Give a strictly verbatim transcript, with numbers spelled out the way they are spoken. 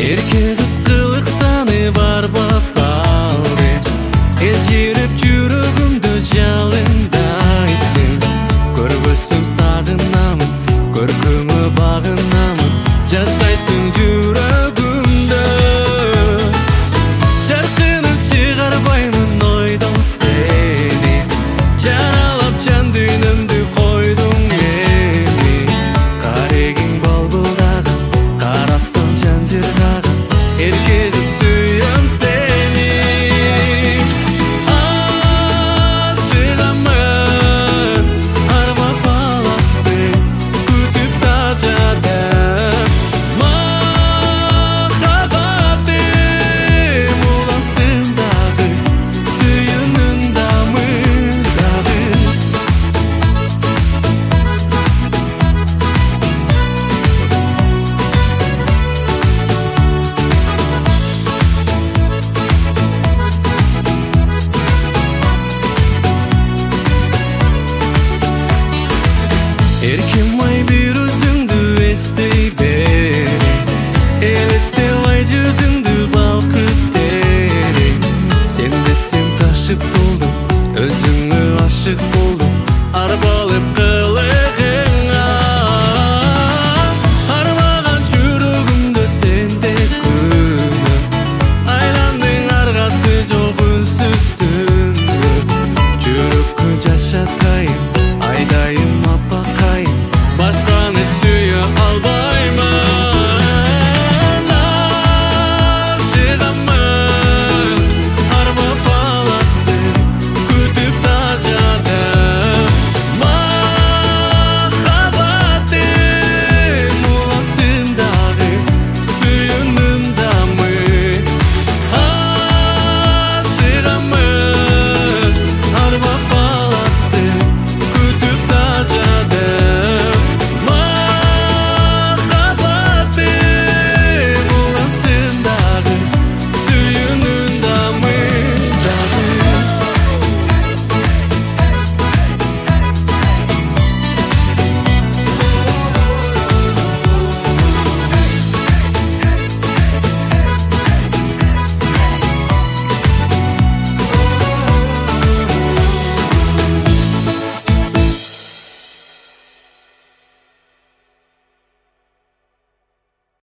Erke kız kılıktany barbap kaldı. Elçirip жүрөгümdü жалындайсың. Көргөсүм сагынамын, көркүңү багынамын. Жасайсың жүрөгүмдө. Жаркынып чыгарбаймын ойдон сени. Жаралап жан дүйнөмдү койдуң мени. Карегиң балбылдаган, карасың жан жыргаган. Эрке кыз сүйөм сени. Ашыгамын, армап аласың, күтүп да жатам. Махаббатым улансың дагы, сүйүүнүн дамы дагы. Эркем ай бир өзүңдү эсте